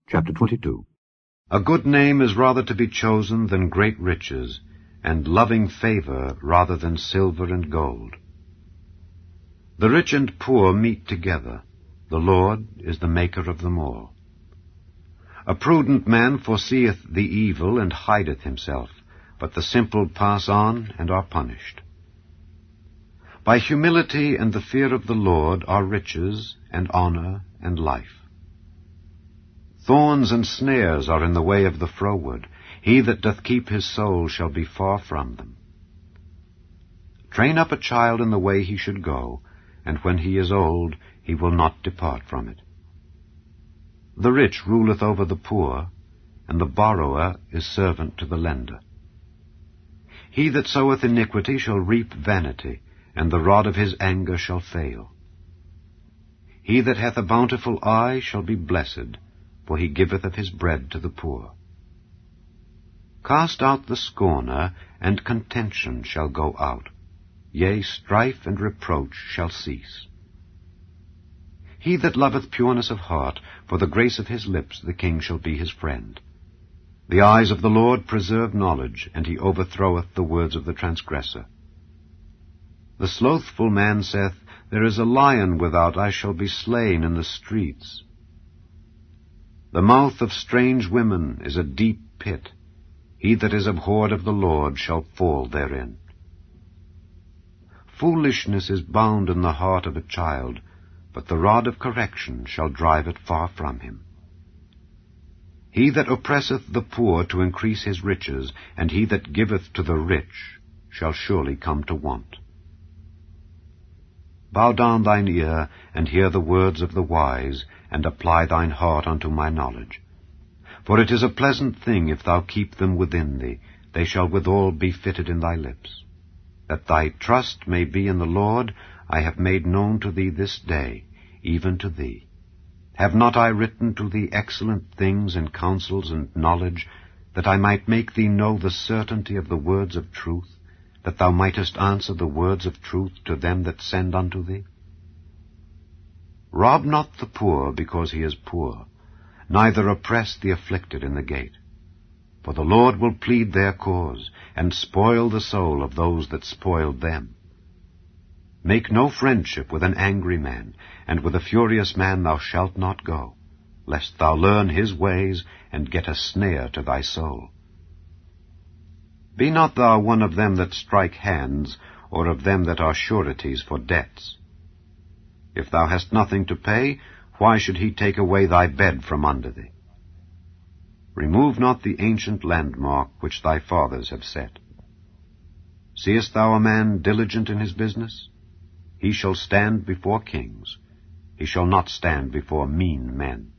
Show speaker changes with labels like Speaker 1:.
Speaker 1: Chapter 22.
Speaker 2: A good name is rather to be chosen than great riches, and loving favor rather than silver and gold. The rich and poor meet together. The Lord is the maker of them all. A prudent man foreseeth the evil and hideth himself, but the simple pass on and are punished. By humility and the fear of the Lord are riches and honor and life. Thorns and snares are in the way of the froward. He that doth keep his soul shall be far from them. Train up a child in the way he should go, and when he is old, he will not depart from it. The rich ruleth over the poor, and the borrower is servant to the lender. He that soweth iniquity shall reap vanity, and the rod of his anger shall fail. He that hath a bountiful eye shall be blessed, for he giveth of his bread to the poor. Cast out the scorner, and contention shall go out. Yea, strife and reproach shall cease. He that loveth pureness of heart, for the grace of his lips the king shall be his friend. The eyes of the Lord preserve knowledge, and he overthroweth the words of the transgressor. The slothful man saith, There is a lion without, I shall be slain in the streets. The mouth of strange women is a deep pit. He that is abhorred of the Lord shall fall therein. Foolishness is bound in the heart of a child, but the rod of correction shall drive it far from him. He that oppresseth the poor to increase his riches, and he that giveth to the rich, shall surely come to want. Bow down thine ear, and hear the words of the wise, and apply thine heart unto my knowledge. For it is a pleasant thing if thou keep them within thee, they shall withal be fitted in thy lips. That thy trust may be in the Lord, I have made known to thee this day, even to thee. Have not I written to thee excellent things in counsels and knowledge, that I might make thee know the certainty of the words of truth, that thou mightest answer the words of truth to them that send unto thee? Rob not the poor because he is poor, neither oppress the afflicted in the gate. For the Lord will plead their cause, and spoil the soul of those that spoiled them. Make no friendship with an angry man, and with a furious man thou shalt not go, lest thou learn his ways, and get a snare to thy soul. Be not thou one of them that strike hands, or of them that are sureties for debts. If thou hast nothing to pay, why should he take away thy bed from under thee? Remove not the ancient landmark which thy fathers have set. Seest thou a man diligent in his business? He shall stand before kings. He shall not stand before mean men.